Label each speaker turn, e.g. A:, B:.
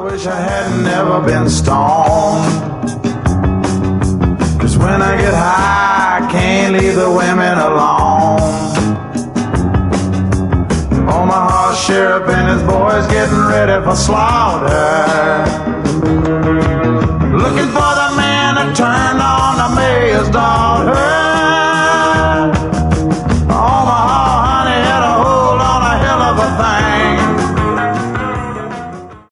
A: wish I had never been stoned, 'cause when I get high I can't leave the women alone. Omaha sheriff and his boys getting ready for slaughter.